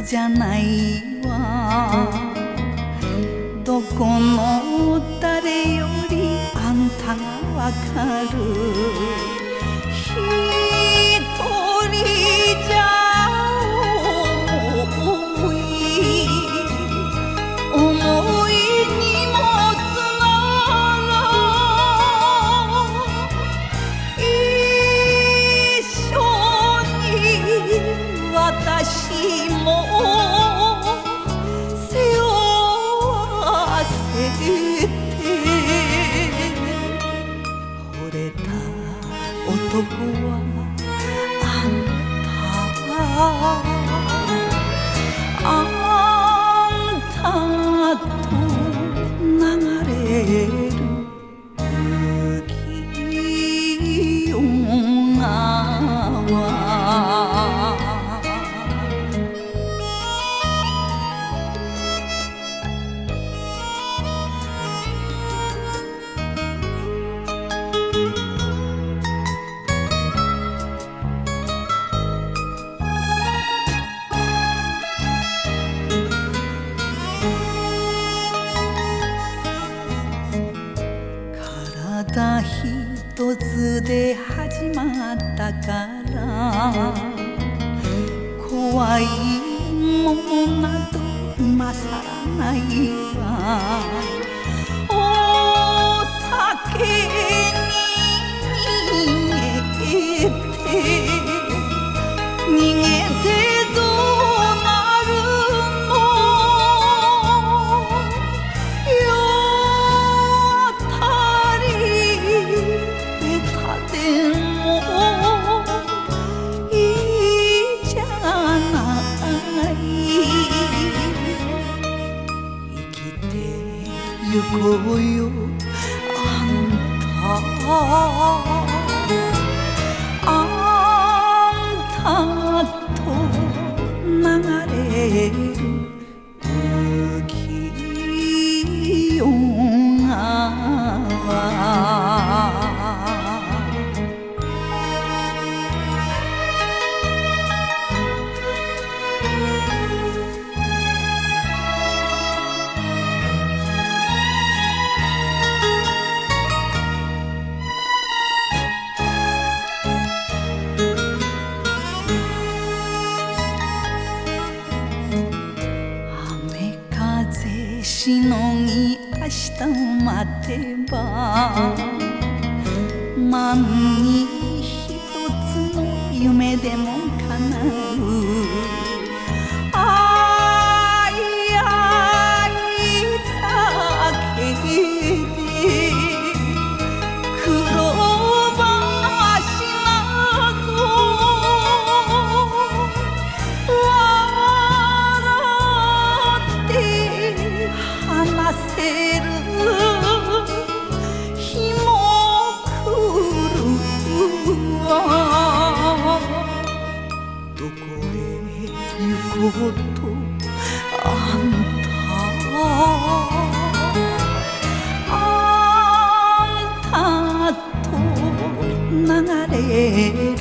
じゃないわ。どこの誰よりあんたがわかる。一人じゃ重い重い荷物なら一緒に私も背負わせて。惚れた男はあんたと流れる清川。体一つで始まったから怖いものなど今さらないわ。お酒に逃げてどうなるの。世当たり下手でもいいじゃない。生きてゆこうよあんたと流れる清川。しのぎ明日を待てば万に一つの夢でも叶う。あいあい酒で苦労話など笑って話せる日も来るわ。どこへ行こうとあんたと流れる